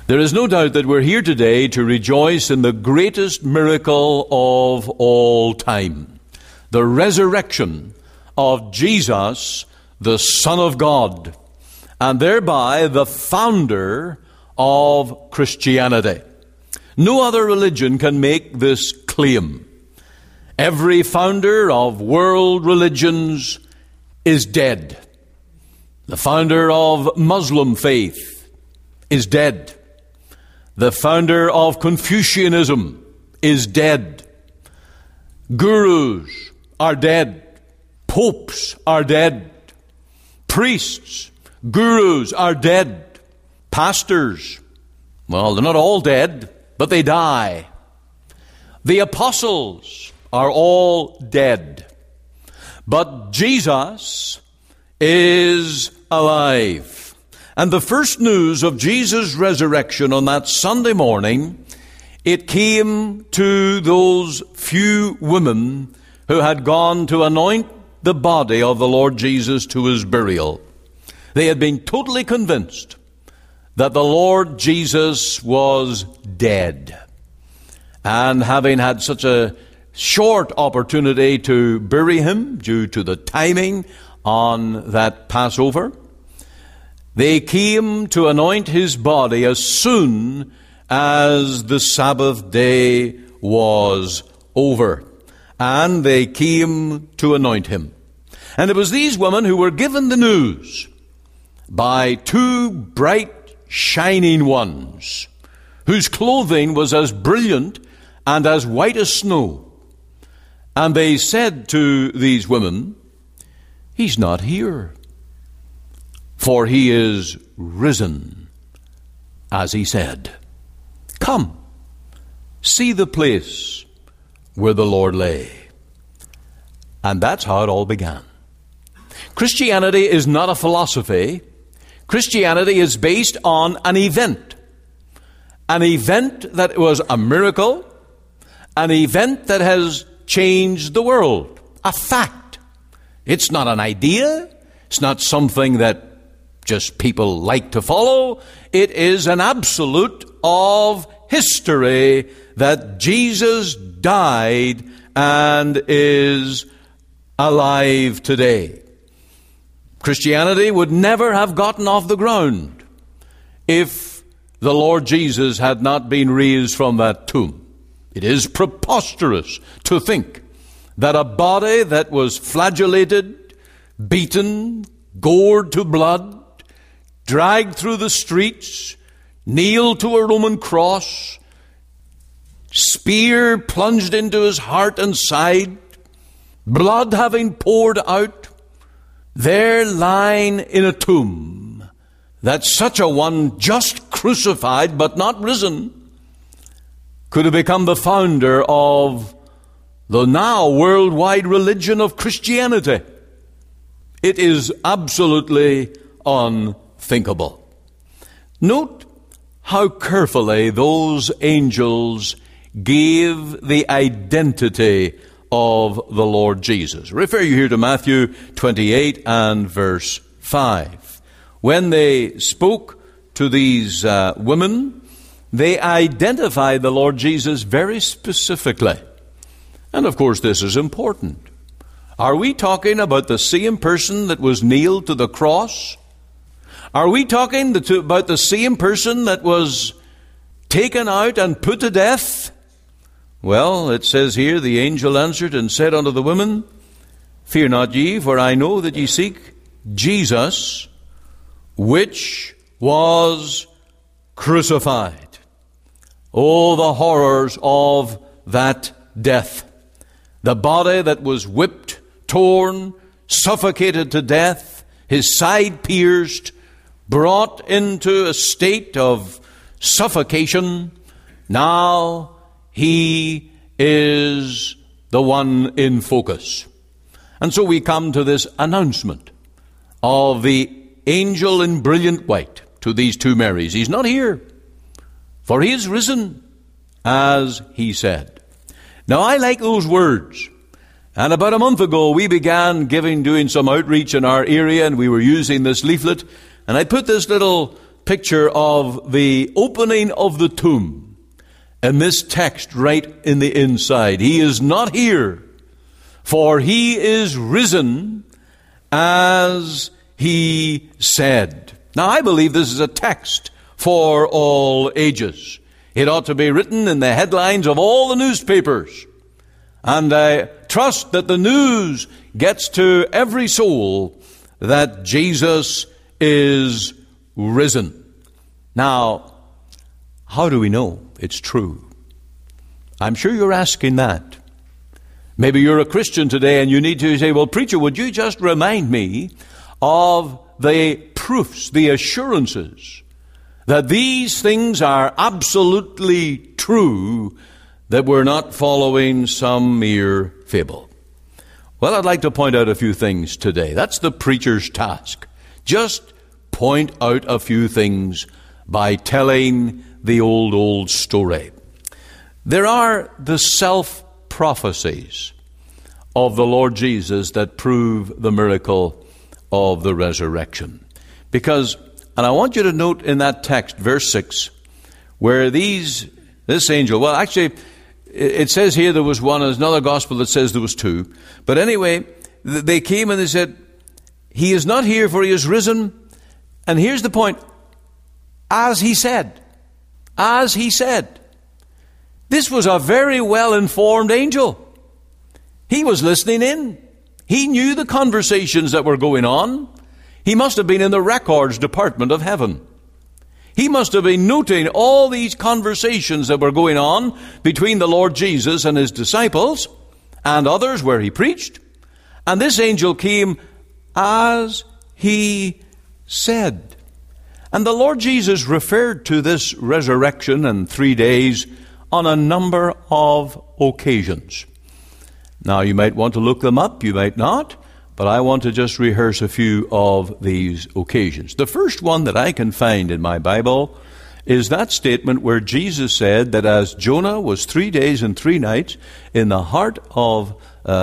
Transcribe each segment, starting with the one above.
There is no doubt that we're here today to rejoice in the greatest miracle of all time, the resurrection of Jesus, the Son of God, and thereby the founder of Christianity. No other religion can make this claim. Every founder of world religions is dead. The founder of Muslim faith is dead. The founder of Confucianism is dead. Gurus are dead. Popes are dead. Priests, gurus are dead. Pastors, well, they're not all dead, but they die. The apostles are all dead. But Jesus is alive. And the first news of Jesus' resurrection on that Sunday morning, it came to those few women who had gone to anoint the body of the Lord Jesus to his burial. They had been totally convinced that the Lord Jesus was dead. And having had such a short opportunity to bury him due to the timing on that Passover, they came to anoint his body as soon as the Sabbath day was over. And they came to anoint him. And it was these women who were given the news by two bright, shining ones, whose clothing was as brilliant and as white as snow. And they said to these women, "He's not here, for he is risen, as he said. Come, see the place where the Lord lay." And that's how it all began. Christianity is not a philosophy. Christianity is based on an event that was a miracle, an event that has changed the world, a fact. It's not an idea. It's not something that just people like to follow. It is an absolute of history that Jesus died and is alive today. Christianity would never have gotten off the ground if the Lord Jesus had not been raised from that tomb. It is preposterous to think that a body that was flagellated, beaten, gored to blood, dragged through the streets, nailed to a Roman cross, spear plunged into his heart and side, blood having poured out, there lying in a tomb, that such a one, just crucified but not risen, could have become the founder of the now worldwide religion of Christianity. It is absolutely unthinkable. Note how carefully those angels gave the identity of the Lord Jesus. Refer you here to Matthew 28 and verse 5. When they spoke to these women, they identified the Lord Jesus very specifically. And of course, this is important. Are we talking about the same person that was nailed to the cross? Are we talking about the same person that was taken out and put to death? Well, it says here, the angel answered and said unto the women, "Fear not ye, for I know that ye seek Jesus, which was crucified." Oh, the horrors of that death. The body that was whipped, torn, suffocated to death, his side pierced, brought into a state of suffocation. Now he is the one in focus. And so we come to this announcement of the angel in brilliant white to these two Marys. He's not here, for he is risen, as he said. Now, I like those words. And about a month ago, we began doing some outreach in our area, and we were using this leaflet. And I put this little picture of the opening of the tomb in this text right in the inside. He is not here, for he is risen as he said. Now, I believe this is a text for all ages. It ought to be written in the headlines of all the newspapers. And I trust that the news gets to every soul that Jesus is risen. Now, how do we know it's true? I'm sure you're asking that. Maybe you're a Christian today and you need to say, well, preacher, would you just remind me of the proofs, the assurances that these things are absolutely true, that we're not following some mere fable? Well, I'd like to point out a few things today. That's the preacher's task. Just point out a few things by telling the old story. There are the self-prophecies of the Lord Jesus that prove the miracle of the resurrection. Because, and I want you to note in that text, verse 6, where this angel, well, actually, it says here there was one, there's another gospel that says there was two. But anyway, they came and they said, he is not here, for he is risen. And here's the point. As he said. As he said. This was a very well-informed angel. He was listening in. He knew the conversations that were going on. He must have been in the records department of heaven. He must have been noting all these conversations that were going on between the Lord Jesus and his disciples and others where he preached. And this angel came as he said. And the Lord Jesus referred to this resurrection and 3 days on a number of occasions. Now, you might want to look them up, you might not, but I want to just rehearse a few of these occasions. The first one that I can find in my Bible is that statement where Jesus said that as Jonah was 3 days and 3 nights in the heart of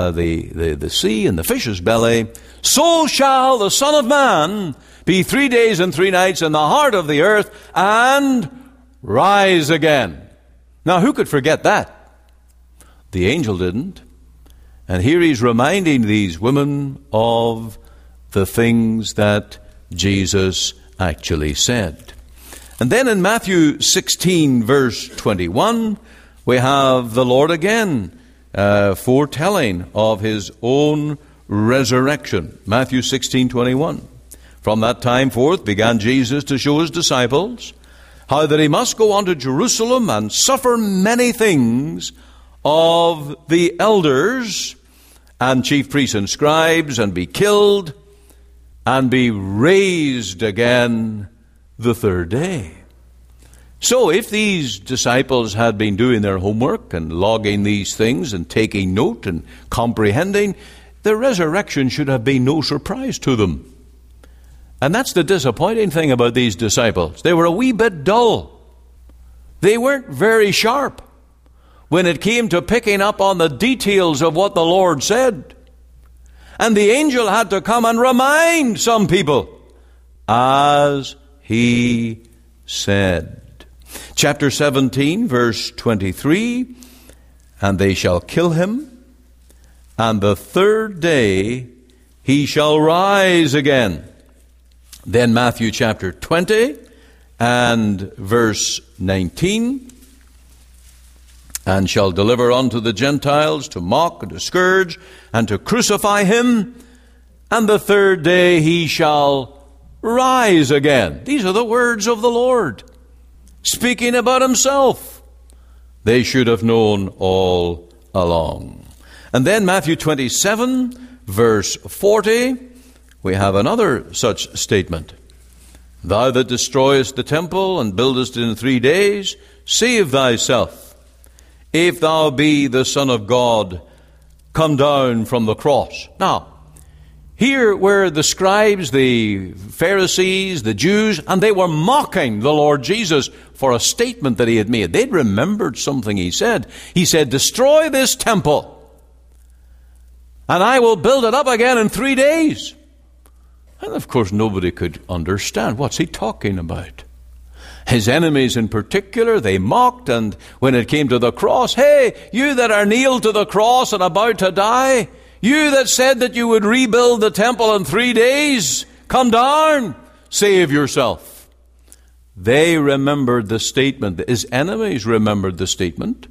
the sea and the fish's belly, so shall the Son of Man be 3 days and 3 nights in the heart of the earth and rise again. Now, who could forget that? The angel didn't. And here he's reminding these women of the things that Jesus actually said. And then in Matthew 16, verse 21, we have the Lord again foretelling of his own resurrection. Matthew 16:21. From that time forth began Jesus to show his disciples how that he must go on to Jerusalem and suffer many things of the elders and chief priests and scribes, and be killed, and be raised again the third day. So if these disciples had been doing their homework and logging these things and taking note and comprehending, the resurrection should have been no surprise to them. And that's the disappointing thing about these disciples. They were a wee bit dull. They weren't very sharp when it came to picking up on the details of what the Lord said. And the angel had to come and remind some people, as he said. Chapter 17, verse 23, and they shall kill him, and the third day he shall rise again. Then Matthew chapter 20 and verse 19, and shall deliver unto the Gentiles to mock and to scourge and to crucify him, and the third day he shall rise again. These are the words of the Lord, speaking about himself. They should have known all along. And then Matthew 27, verse 40, we have another such statement. Thou that destroyest the temple and buildest it in 3 days, save thyself. If thou be the Son of God, come down from the cross. Now, here were the scribes, the Pharisees, the Jews, and they were mocking the Lord Jesus for a statement that he had made. They'd remembered something he said. He said, destroy this temple, and I will build it up again in 3 days. And of course, nobody could understand. What's he talking about? His enemies in particular, they mocked, and when it came to the cross, hey, you that are nailed to the cross and about to die, you that said that you would rebuild the temple in 3 days, come down, save yourself. They remembered the statement. His enemies remembered the statement,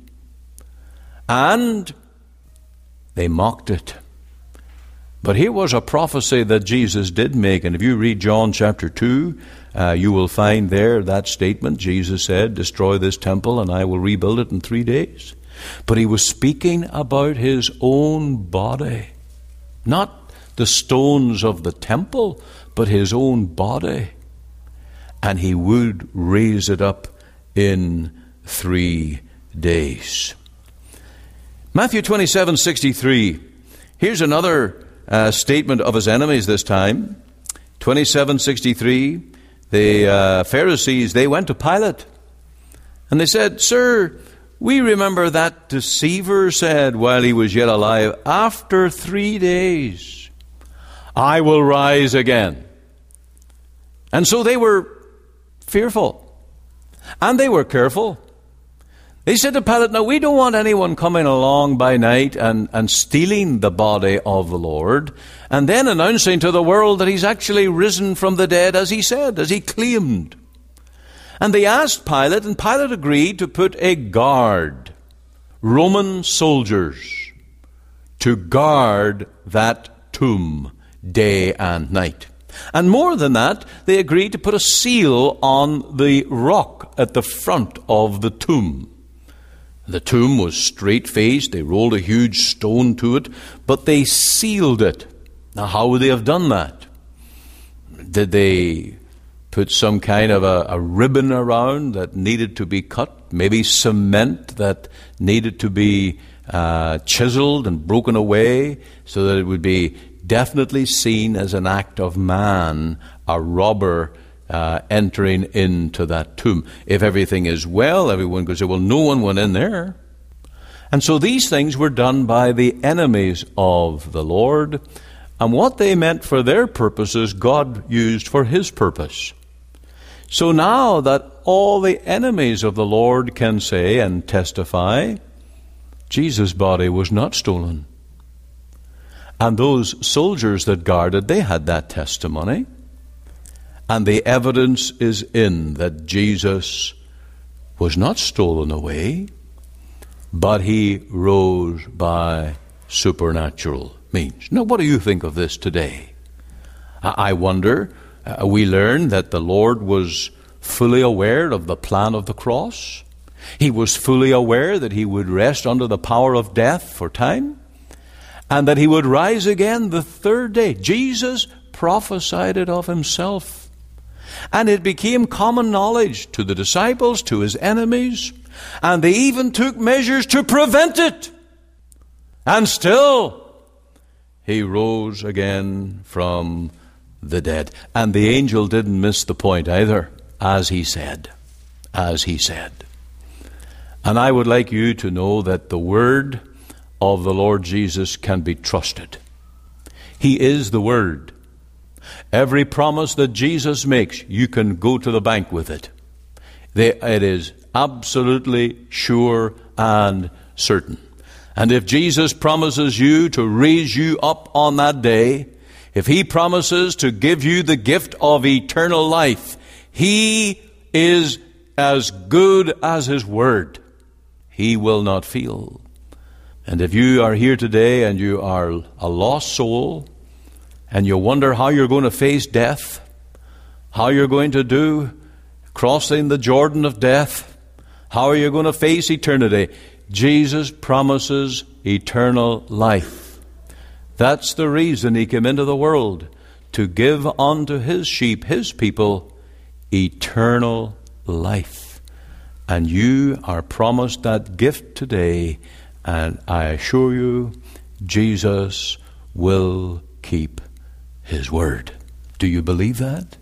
and they mocked it. But here was a prophecy that Jesus did make, and if you read John chapter 2, you will find there that statement. Jesus said, destroy this temple and I will rebuild it in 3 days. But he was speaking about his own body. Not the stones of the temple, but his own body. And he would raise it up in 3 days. Matthew 27:63. Here's another statement of his enemies this time. 27:63. The Pharisees, they went to Pilate. And they said, Sir, we remember that deceiver said while he was yet alive, after 3 days, I will rise again. And so they were fearful. And they were careful. They said to Pilate, now we don't want anyone coming along by night and stealing the body of the Lord and then announcing to the world that he's actually risen from the dead as he said, as he claimed. And they asked Pilate, and Pilate agreed to put a guard, Roman soldiers, to guard that tomb day and night. And more than that, they agreed to put a seal on the rock at the front of the tomb. The tomb was straight-faced. They rolled a huge stone to it, but they sealed it. Now, how would they have done that? Did they put some kind of a ribbon around that needed to be cut? Maybe cement that needed to be chiseled and broken away so that it would be definitely seen as an act of man, a robber entering into that tomb. If everything is well, everyone could say, well, no one went in there. And so these things were done by the enemies of the Lord. And what they meant for their purposes, God used for his purpose. So now that all the enemies of the Lord can say and testify, Jesus' body was not stolen. And those soldiers that guarded, they had that testimony. And the evidence is in that Jesus was not stolen away, but he rose by supernatural means. Now, what do you think of this today? I wonder, we learn that the Lord was fully aware of the plan of the cross. He was fully aware that he would rest under the power of death for time, and that he would rise again the third day. Jesus prophesied it of himself. And it became common knowledge to the disciples, to his enemies, and they even took measures to prevent it. And still, he rose again from the dead. And the angel didn't miss the point either, as he said. As he said. And I would like you to know that the word of the Lord Jesus can be trusted. He is the word. Every promise that Jesus makes, you can go to the bank with it. It is absolutely sure and certain. And if Jesus promises you to raise you up on that day, if he promises to give you the gift of eternal life, he is as good as his word. He will not fail. And if you are here today and you are a lost soul, and you wonder how you're going to face death, how you're going to do crossing the Jordan of death, how are you going to face eternity? Jesus promises eternal life. That's the reason he came into the world, to give unto his sheep, his people, eternal life. And you are promised that gift today, and I assure you, Jesus will keep his word. Do you believe that?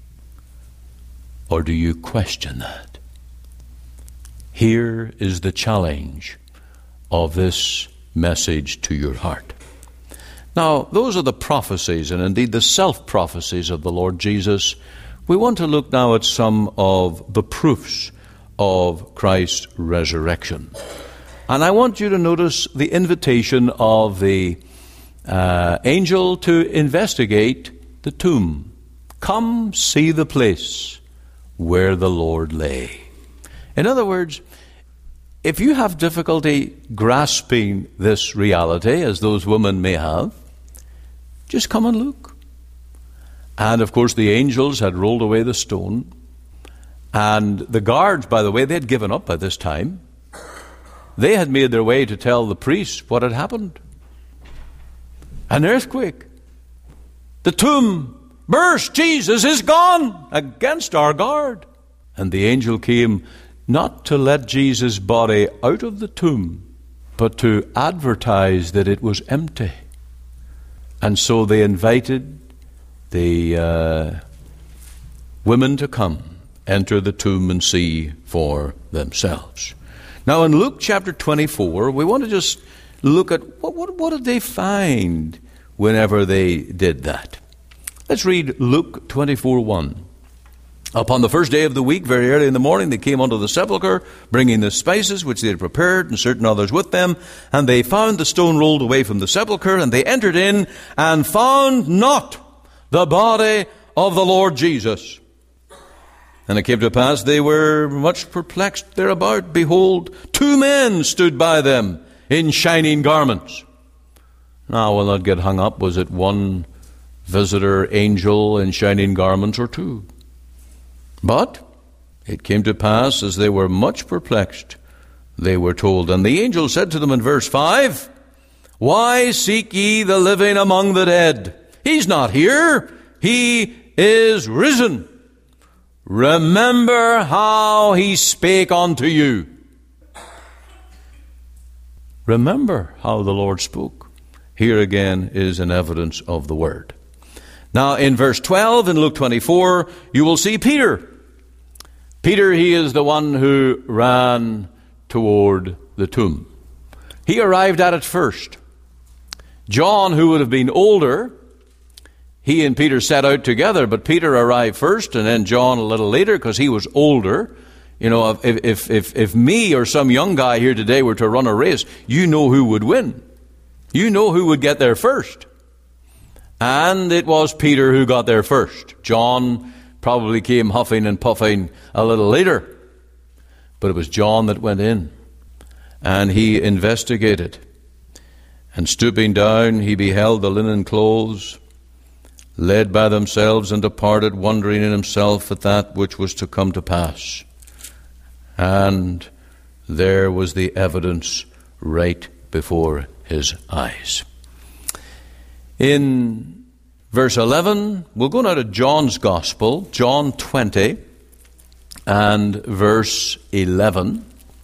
Or do you question that? Here is the challenge of this message to your heart. Now, those are the prophecies, and indeed the self-prophecies of the Lord Jesus, We want to look now at some of the proofs of Christ's resurrection. And I want you to notice the invitation of the angel to investigate the tomb. Come see the place where the Lord lay. In other words, if you have difficulty grasping this reality, as those women may have, just come and look. And of course the angels had rolled away the stone, and the guards, by the way, they had given up by this time. They had made their way to tell the priests what had happened. An earthquake. The tomb burst. Jesus is gone, against our guard. And the angel came not to let Jesus' body out of the tomb, but to advertise that it was empty. And so they invited the women to come, enter the tomb and see for themselves. Now in Luke chapter 24, we want to just look at what did they find whenever they did that. Let's read Luke 24:1. Upon the first day of the week, very early in the morning, they came unto the sepulchre, bringing the spices which they had prepared, and certain others with them. And they found the stone rolled away from the sepulchre, and they entered in, and found not the body of the Lord Jesus. And it came to pass, they were much perplexed thereabout. Behold, 2 men stood by them in shining garments. Now, we'll not get hung up. Was it one visitor angel in shining garments or 2? But it came to pass, as they were much perplexed, they were told. And the angel said to them in verse 5, Why seek ye the living among the dead? He's not here. He is risen. Remember how he spake unto you. Remember how the Lord spoke. Here again is an evidence of the word. Now in verse 12 in Luke 24, you will see Peter. Peter, he is the one who ran toward the tomb. He arrived at it first. John, who would have been older, he and Peter set out together, but Peter arrived first and then John a little later because he was older. You know, if me or some young guy here today were to run a race, you know who would win. You know who would get there first. And it was Peter who got there first. John probably came huffing and puffing a little later. But it was John that went in. And he investigated. And stooping down, he beheld the linen clothes, led by themselves, and departed, wondering in himself at that which was to come to pass. And there was the evidence right before his eyes. In verse 11, we'll go now to John's Gospel, John 20 and verse 11.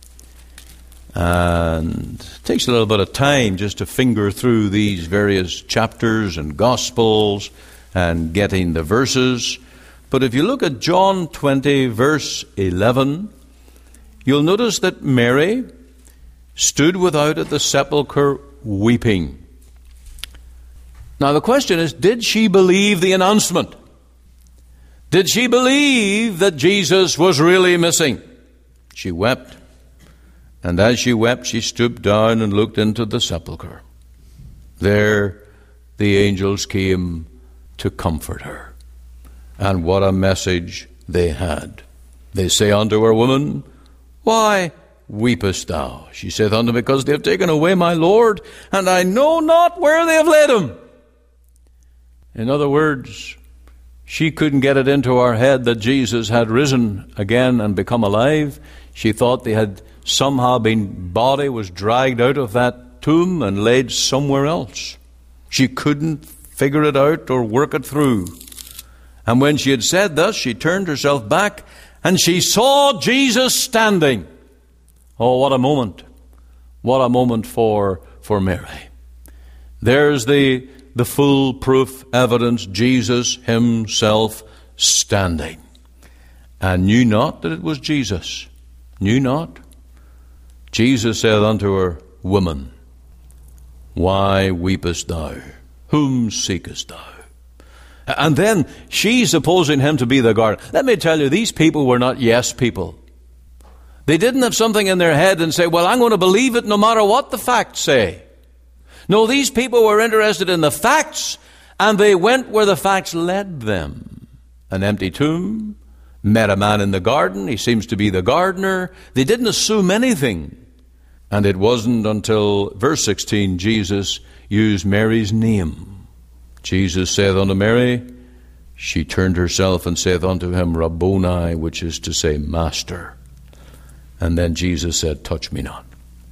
And it takes a little bit of time just to finger through these various chapters and Gospels and getting the verses. But if you look at John 20, verse 11, you'll notice that Mary stood without at the sepulchre weeping. Now the question is, did she believe the announcement? Did she believe that Jesus was really missing? She wept. And as she wept, she stooped down and looked into the sepulchre. There the angels came to comfort her. And what a message they had. They say unto her, Woman, why weepest thou? She saith unto them, Because they have taken away my Lord, and I know not where they have laid him. In other words, she couldn't get it into her head that Jesus had risen again and become alive. She thought they had somehow body was dragged out of that tomb and laid somewhere else. She couldn't figure it out or work it through. And when she had said thus, she turned herself back and she saw Jesus standing. Oh, what a moment. What a moment for Mary. There's the full proof evidence, Jesus himself standing. And knew not that it was Jesus. Knew not. Jesus said unto her, Woman, why weepest thou? Whom seekest thou? And then she's supposing him to be the gardener. Let me tell you, these people were not yes people. They didn't have something in their head and say, well, I'm going to believe it no matter what the facts say. No, these people were interested in the facts, and they went where the facts led them. An empty tomb, met a man in the garden, he seems to be the gardener. They didn't assume anything. And it wasn't until verse 16, Jesus used Mary's name. Jesus saith unto Mary, she turned herself and saith unto him, Rabboni, which is to say, Master. And then Jesus said, touch me not.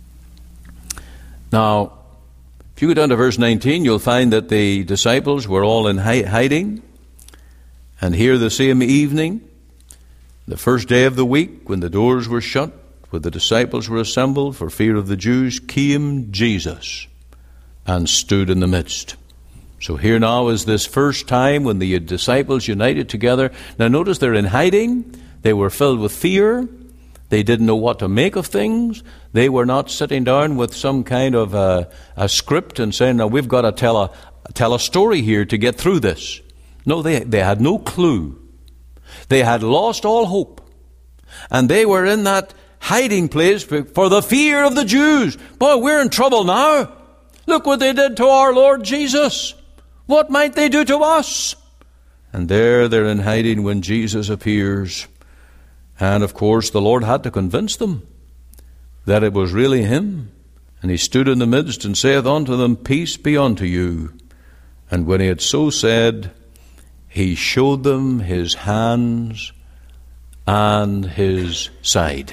Now, if you go down to verse 19, you'll find that the disciples were all in hiding. And here the same evening, the first day of the week, when the doors were shut, where the disciples were assembled for fear of the Jews, came Jesus and stood in the midst. So here now is this first time when the disciples united together. Now notice they're in hiding. They were filled with fear. They didn't know what to make of things. They were not sitting down with some kind of a script and saying, now we've got to tell a story here to get through this. No, they had no clue. They had lost all hope. And they were in that hiding place for the fear of the Jews. Boy, we're in trouble now. Look what they did to our Lord Jesus. What might they do to us? And there they're in hiding when Jesus appears. And of course the Lord had to convince them that it was really him. And he stood in the midst and saith unto them, peace be unto you. And when he had so said, he showed them his hands and his side.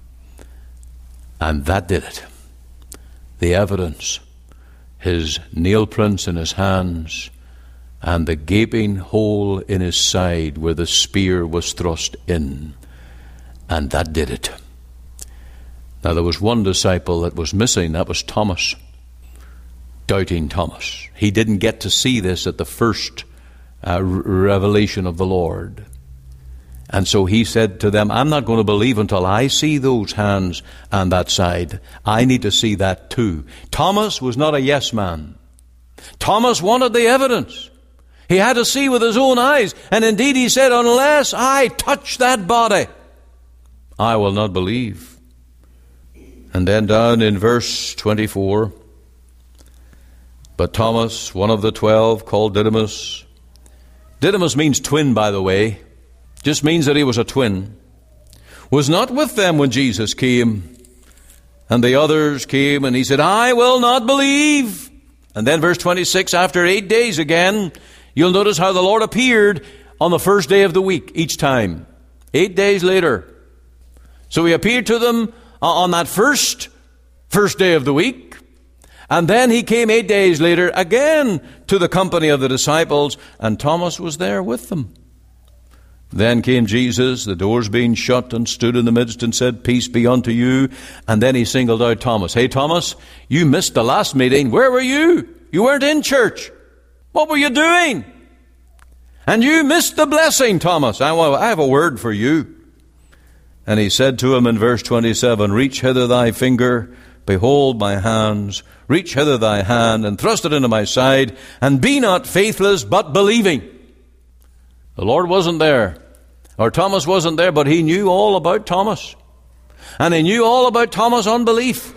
And that did it. The evidence, his nail prints in his hands and the gaping hole in his side where the spear was thrust in. And that did it. Now there was one disciple that was missing. That was Thomas. Doubting Thomas. He didn't get to see this at the first revelation of the Lord. And so he said to them, I'm not going to believe until I see those hands and that side. I need to see that too. Thomas was not a yes man. Thomas wanted the evidence. He had to see with his own eyes. And indeed he said, unless I touch that body, I will not believe. And then down in verse 24, but Thomas, one of the 12, called Didymus. Didymus means twin, by the way. Just means that he was a twin. Was not with them when Jesus came. And the others came, and he said, I will not believe. And then verse 26, after 8 days again, you'll notice how the Lord appeared on the first day of the week each time. 8 days later. So he appeared to them on that first day of the week. And then he came 8 days later again to the company of the disciples, and Thomas was there with them. Then came Jesus, the doors being shut, and stood in the midst and said, peace be unto you. And then he singled out Thomas. Hey, Thomas, you missed the last meeting. Where were you? You weren't in church. What were you doing? And you missed the blessing, Thomas. I have a word for you. And he said to him in verse 27, reach hither thy finger, behold my hands. Reach hither thy hand, and thrust it into my side, and be not faithless, but believing. The Lord wasn't there, or Thomas wasn't there, but he knew all about Thomas. And he knew all about Thomas' unbelief.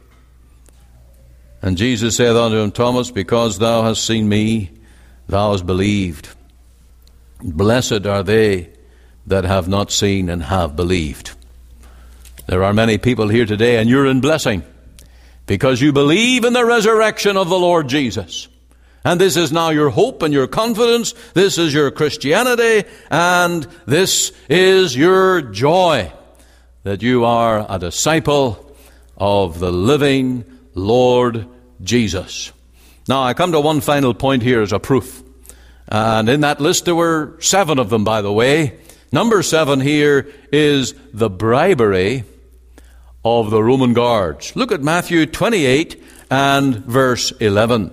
And Jesus said unto him, Thomas, because thou hast seen me, thou hast believed. Blessed are they that have not seen and have believed. There are many people here today, and you're in blessing, because you believe in the resurrection of the Lord Jesus. And this is now your hope and your confidence. This is your Christianity, and this is your joy, that you are a disciple of the living Lord Jesus. Now, I come to one final point here as a proof. And in that list there were 7 of them, by the way. Number 7 here is the bribery of the Roman guards. Look at Matthew 28 and verse 11.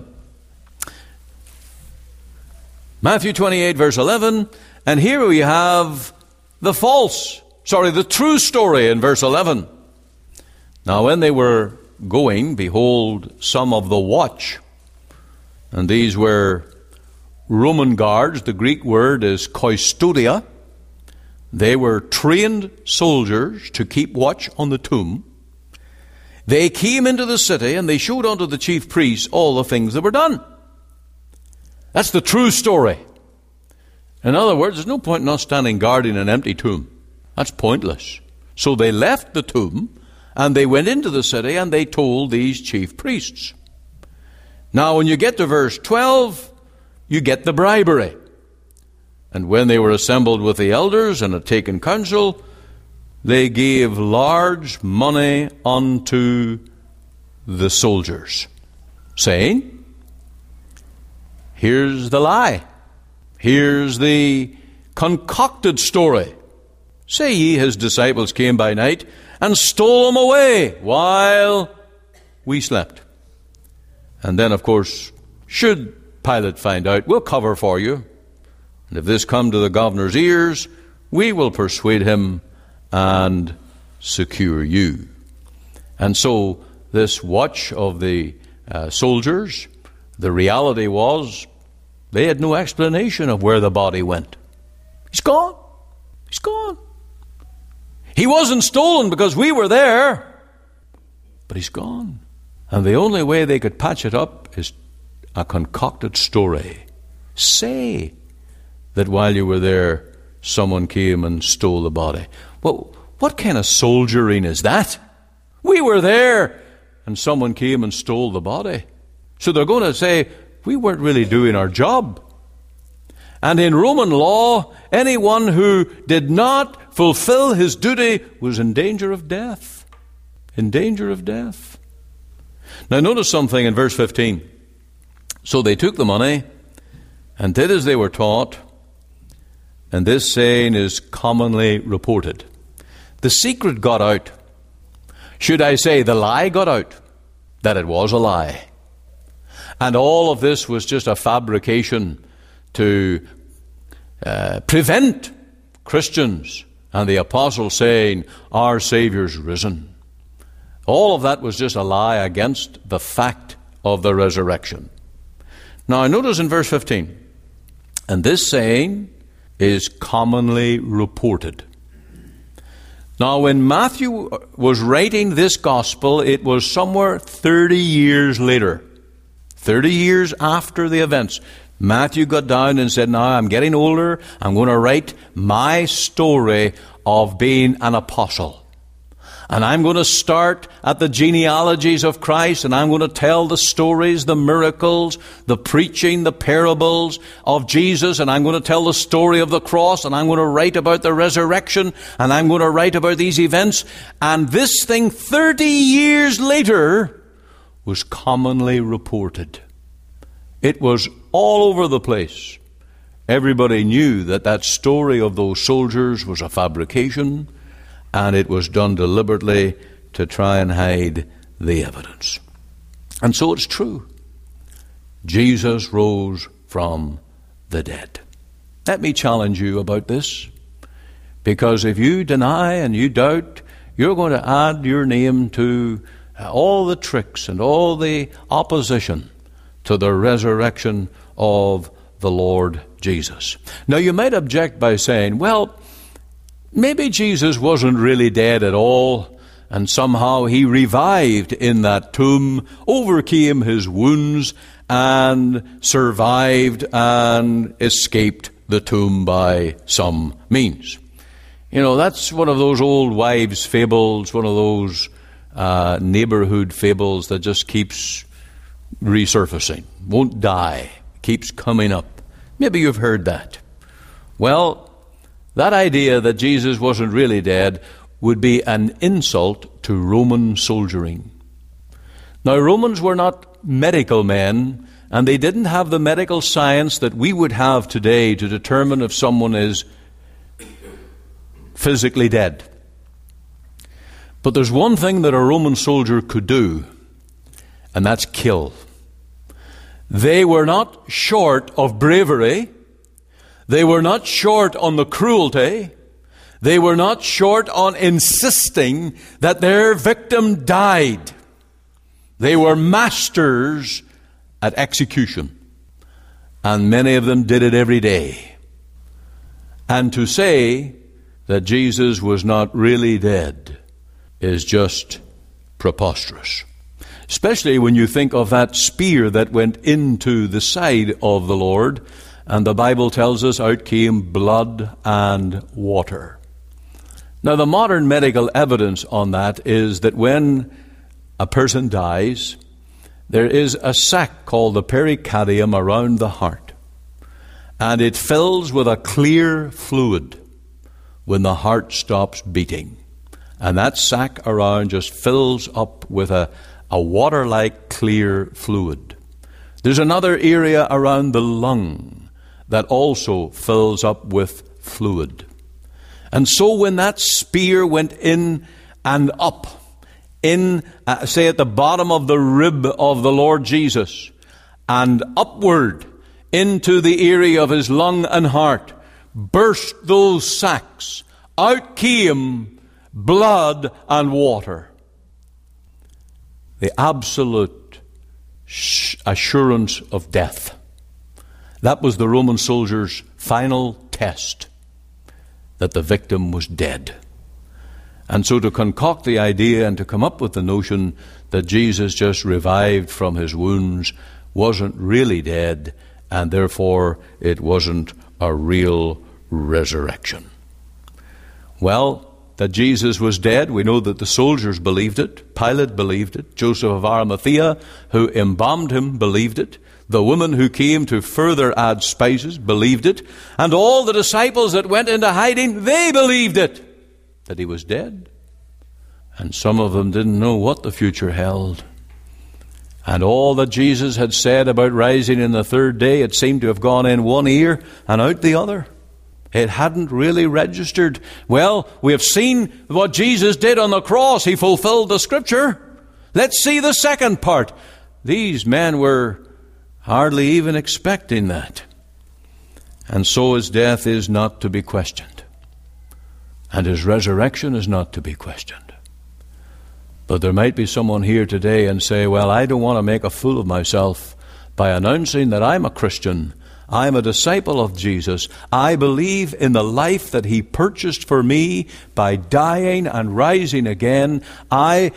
Matthew 28 verse 11, and here we have the true story in verse 11. Now when they were going, behold, some of the watch, and these were Roman guards. The Greek word is koistodia. They were trained soldiers to keep watch on the tomb. They came into the city and they showed unto the chief priests all the things that were done. That's the true story. In other words, there's no point in us standing guard in an empty tomb. That's pointless. So they left the tomb and they went into the city and they told these chief priests. Now, when you get to verse 12, you get the bribery. And when they were assembled with the elders and had taken counsel, they gave large money unto the soldiers, saying, here's the lie. Here's the concocted story. Say ye, his disciples came by night and stole him away while we slept. And then, of course, should Pilate find out, we'll cover for you. And if this come to the governor's ears, we will persuade him and secure you. And so this watch of the soldiers, the reality was they had no explanation of where the body went. He's gone. He's gone. He wasn't stolen because we were there, but he's gone. And the only way they could patch it up is a concocted story. Say that while you were there, someone came and stole the body. Well, what kind of soldiering is that? We were there and someone came and stole the body. So they're going to say, we weren't really doing our job. And in Roman law, anyone who did not fulfill his duty was in danger of death. In danger of death. Now notice something in verse 15. So they took the money and did as they were taught. And this saying is commonly reported. The secret got out. Should I say the lie got out? That it was a lie. And all of this was just a fabrication to prevent Christians and the apostles saying, our Savior's risen. All of that was just a lie against the fact of the resurrection. Now notice in verse 15, and this saying is commonly reported. Now when Matthew was writing this gospel, it was somewhere 30 years later. 30 years after the events. Matthew got down and said, now I'm getting older, I'm going to write my story of being an apostle. And I'm going to start at the genealogies of Christ, and I'm going to tell the stories, the miracles, the preaching, the parables of Jesus, and I'm going to tell the story of the cross, and I'm going to write about the resurrection, and I'm going to write about these events. And this thing 30 years later was commonly reported. It was all over the place. Everybody knew that that story of those soldiers was a fabrication, and it was done deliberately to try and hide the evidence. And so it's true. Jesus rose from the dead. Let me challenge you about this, because if you deny and you doubt, you're going to add your name to all the tricks and all the opposition to the resurrection of the Lord Jesus. Now you might object by saying, well, maybe Jesus wasn't really dead at all, and somehow he revived in that tomb, overcame his wounds, and survived and escaped the tomb by some means. You know, that's one of those old wives' fables, one of those neighborhood fables that just keeps resurfacing, won't die, keeps coming up. Maybe you've heard that. Well, that idea that Jesus wasn't really dead would be an insult to Roman soldiering. Now, Romans were not medical men, and they didn't have the medical science that we would have today to determine if someone is physically dead. But there's one thing that a Roman soldier could do, and that's kill. They were not short of bravery. They were not short on the cruelty. They were not short on insisting that their victim died. They were masters at execution. and many of them did it every day. And to say that Jesus was not really dead is just preposterous. Especially when you think of that spear that went into the side of the Lord, and the Bible tells us out came blood and water. Now, the modern medical evidence on that is that when a person dies, there is a sac called the pericardium around the heart, and it fills with a clear fluid when the heart stops beating. And that sac around just fills up with a water-like clear fluid. There's another area around the lung that also fills up with fluid. And so when that spear went in and up, in, say at the bottom of the rib of the Lord Jesus, and upward into the area of his lung and heart, burst those sacs. Out came blood and water. The absolute assurance of death. That was the Roman soldier's final test, that the victim was dead. And so to concoct the idea and to come up with the notion that Jesus just revived from his wounds wasn't really dead, and therefore it wasn't a real resurrection. Well, that Jesus was dead, we know that the soldiers believed it. Pilate believed it. Joseph of Arimathea, who embalmed him, believed it. The woman who came to further add spices believed it. And all the disciples that went into hiding, they believed it, that he was dead. And some of them didn't know what the future held. And all that Jesus had said about rising in the third day, it seemed to have gone in one ear and out the other. It hadn't really registered. Well, we have seen what Jesus did on the cross. He fulfilled the Scripture. Let's see the second part. These men were hardly even expecting that. And so his death is not to be questioned. And his resurrection is not to be questioned. But there might be someone here today and say, well, I don't want to make a fool of myself by announcing that I'm a Christian. I'm a disciple of Jesus. I believe in the life that he purchased for me by dying and rising again. I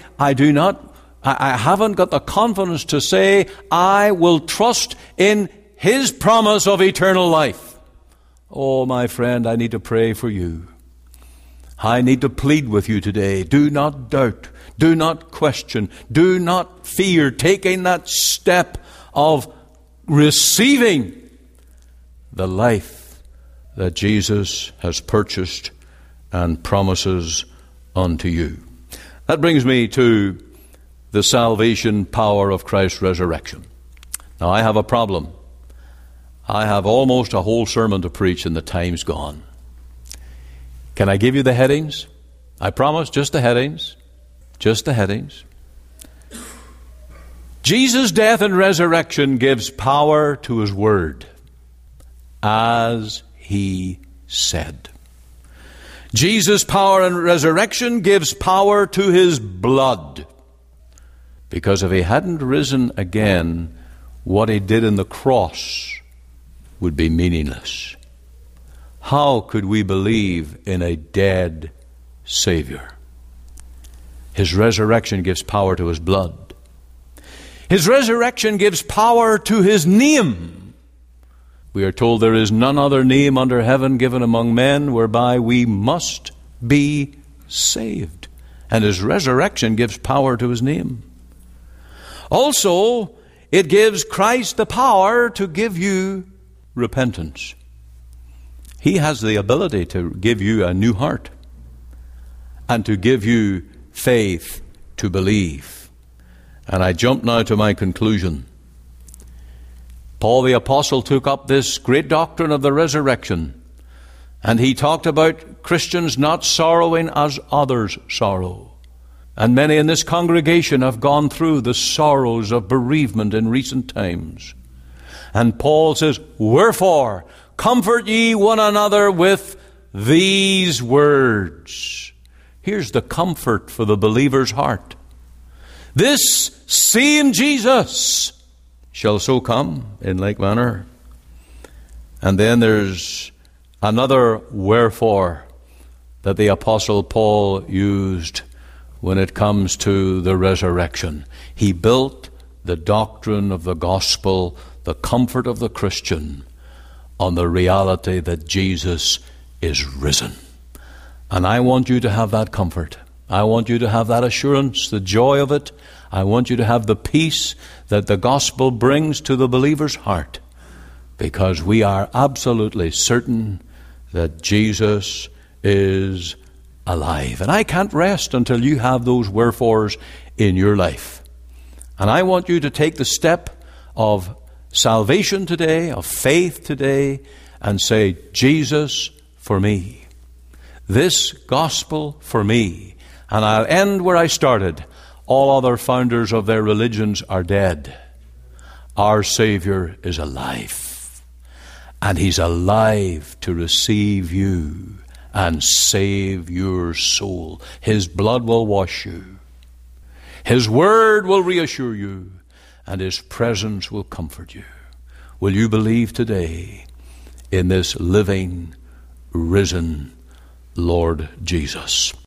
haven't got the confidence to say I will trust in his promise of eternal life. Oh, my friend, I need to pray for you. I need to plead with you today. Do not doubt. Do not question. Do not fear taking that step of receiving the life that Jesus has purchased and promises unto you. That brings me to the salvation power of Christ's resurrection. Now, I have a problem. I have almost a whole sermon to preach and the time's gone. Can I give you the headings? I promise, just the headings. Just the headings. Jesus' death and resurrection gives power to his word, as he said. Jesus' power and resurrection gives power to his blood. Because if he hadn't risen again, what he did in the cross would be meaningless. How could we believe in a dead Savior? His resurrection gives power to his blood. His resurrection gives power to his name. We are told there is none other name under heaven given among men whereby we must be saved. And his resurrection gives power to his name. Also, it gives Christ the power to give you repentance. He has the ability to give you a new heart and to give you faith to believe. And I jump now to my conclusion. Paul the Apostle took up this great doctrine of the resurrection, and he talked about Christians not sorrowing as others sorrow. And many in this congregation have gone through the sorrows of bereavement in recent times. And Paul says, wherefore, comfort ye one another with these words. Here's the comfort for the believer's heart. This same Jesus shall so come in like manner And then there's another wherefore that the Apostle Paul used when it comes to the resurrection. He built the doctrine of the gospel, the comfort of the Christian, on the reality that Jesus is risen. And I want you to have that comfort. I want you to have that assurance, the joy of it. I want you to have the peace that the gospel brings to the believer's heart, because we are absolutely certain that Jesus is alive. And I can't rest until you have those wherefores in your life. And I want you to take the step of salvation today, of faith today, and say, Jesus for me. This gospel for me. And I'll end where I started. All other founders of their religions are dead. Our Savior is alive. And He's alive to receive you and save your soul. His blood will wash you. His word will reassure you. And His presence will comfort you. Will you believe today in this living, risen Lord Jesus?